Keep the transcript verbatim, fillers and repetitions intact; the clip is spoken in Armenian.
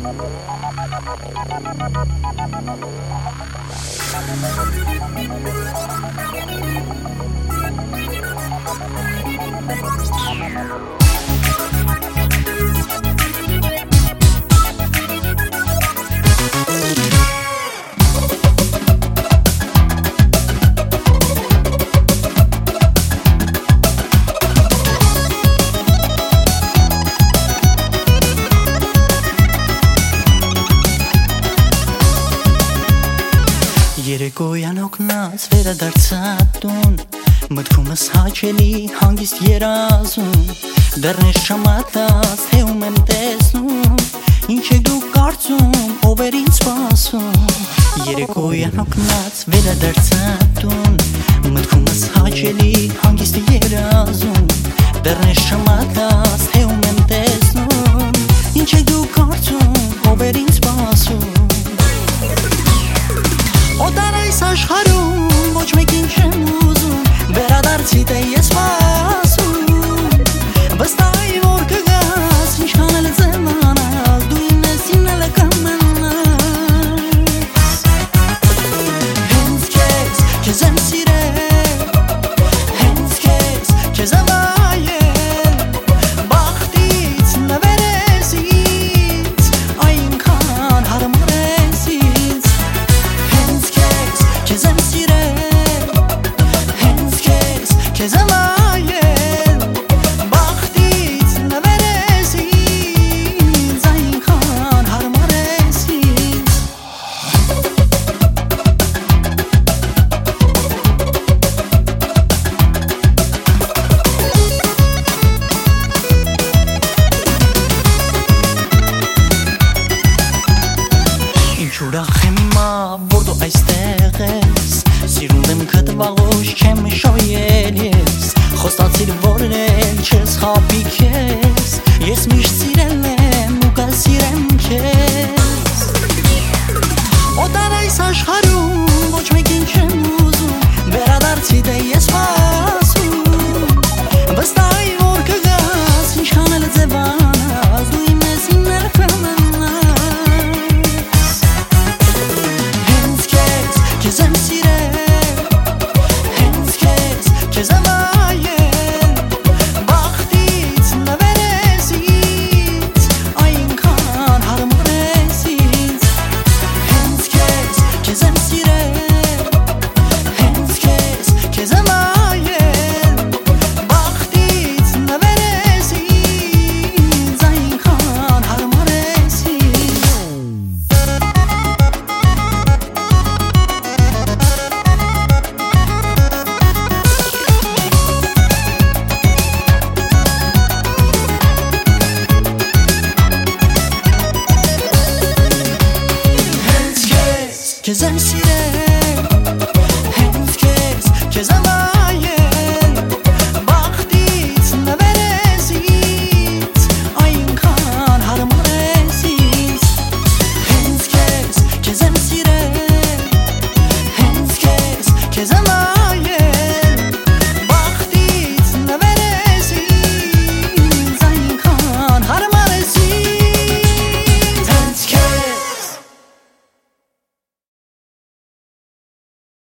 Երեկոյան օգնած վերադարձած տուն, մտքումս հաչելի հանգիստ երազում, դեռնես չամատած, թե ում եմ տեսնում, ինչ եք դուք կարծում, ով էր ինձ սպասում։ Երեկոյան օգնած վերադարձած տուն, մտքումս հաչելի հանգիստ երազում, դեռնես չամատած, թե ում եմ տեսնում, ինչ եք դուք կարծում, ով էր ինձ սպասում։ Օտար այս աշխարհում ոչ մեկին չեմ ուզում, վերադարձիդ է ես սպասում, վստահ էի որ կգաս, ինչքան էլ ձևանալ, դու ինձ ինձ էլ կմնաս։ Հենց քեզ, քեզ եմ սիրել, հենց քեզ, քեզ եմ վայել, բախտից նվերես ինձ, այնքան հարմար ես ինձ։ Քեզ եմ սիրել, հենց քեզ, քեզ եմ այել, բախտից նվերես ինձ, այնքան հարմար ես ինձ։ Ինչ ուրախ եմ հիմա, որ դու այստեղ ես, սիրուն դեմքդ վաղուց չեմ շոյել ես, խոստացիր որ էլ չես խաբի քեզ